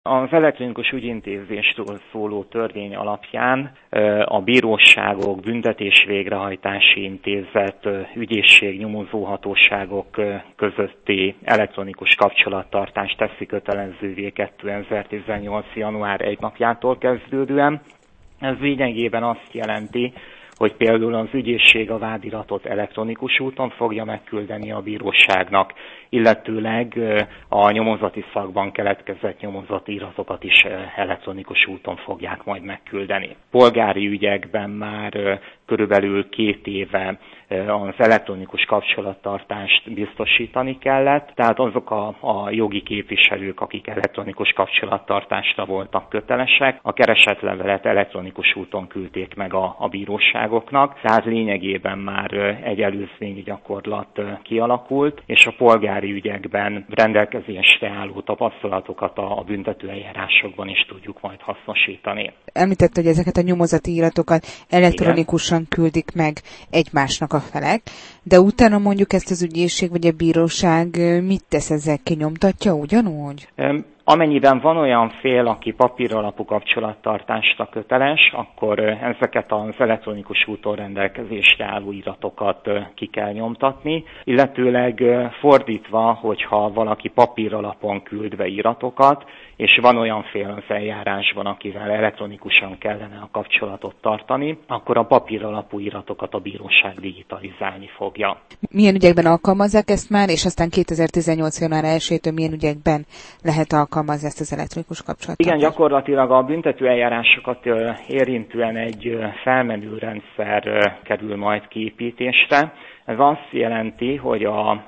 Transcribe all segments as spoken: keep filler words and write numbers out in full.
Az elektronikus ügyintézésről szóló törvény alapján a bíróságok, büntetés végrehajtási intézet, ügyészség, nyomozóhatóságok közötti elektronikus kapcsolattartást teszi kötelezővé kétezer-tizennyolc. január elsejei napjától kezdődően. Ez lényegében azt jelenti, hogy például az ügyészség a vádiratot elektronikus úton fogja megküldeni a bíróságnak, illetőleg a nyomozati szakban keletkezett nyomozati iratokat is elektronikus úton fogják majd megküldeni. Polgári ügyekben már körülbelül két éve az elektronikus kapcsolattartást biztosítani kellett, tehát azok a, a jogi képviselők, akik elektronikus kapcsolattartásra voltak kötelesek, a keresetlevelet elektronikus úton küldték meg a, a bíróságoknak, tehát lényegében már egy előzményi gyakorlat kialakult, és a polgári ügyekben rendelkezésre álló tapasztalatokat a, a büntetőeljárásokban is tudjuk majd hasznosítani. Említett, hogy ezeket a nyomozati iratokat elektronikusan Igen. küldik meg egymásnak a felek, de utána mondjuk ezt az ügyészség vagy a bíróság mit tesz ezzel, kinyomtatja ugyanúgy? Amennyiben van olyan fél, aki papíralapú kapcsolattartásra köteles, akkor ezeket az elektronikus úton rendelkezésre álló iratokat ki kell nyomtatni, illetőleg fordítva, hogyha valaki papíralapon küld be iratokat, és van olyan fél az eljárásban, akivel elektronikusan kellene a kapcsolatot tartani, akkor a papíralapú iratokat a bíróság digitalizálni fogja. Milyen ügyekben alkalmazzák ezt már, és aztán kétezer-tizennyolc. január elsejétől milyen ügyekben lehet alkalmazni ezt az elektronikus kapcsolatot? Igen, gyakorlatilag a büntetőeljárásokat érintően egy felmenő rendszer kerül majd kiépítésre. Ez azt jelenti, hogy a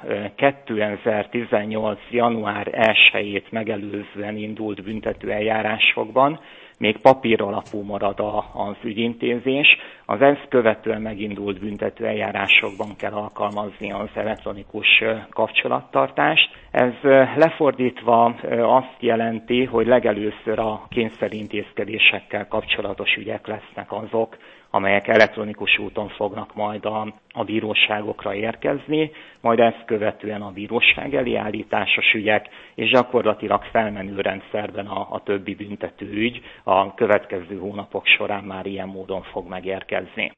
kétezer-tizennyolc. január elsejét megelőzően indult büntetőeljárásokban még papíralapú marad az ügyintézés, az ezt követően megindult büntetőeljárásokban kell alkalmazni az elektronikus kapcsolattartást. Ez lefordítva azt jelenti, hogy legelőször a kényszerintézkedésekkel kapcsolatos ügyek lesznek azok, amelyek elektronikus úton fognak majd a, a bíróságokra érkezni, majd ezt követően a bíróság elé állításos ügyek, és gyakorlatilag felmenő rendszerben a, a többi büntetőügy a következő hónapok során már ilyen módon fog megérkezni.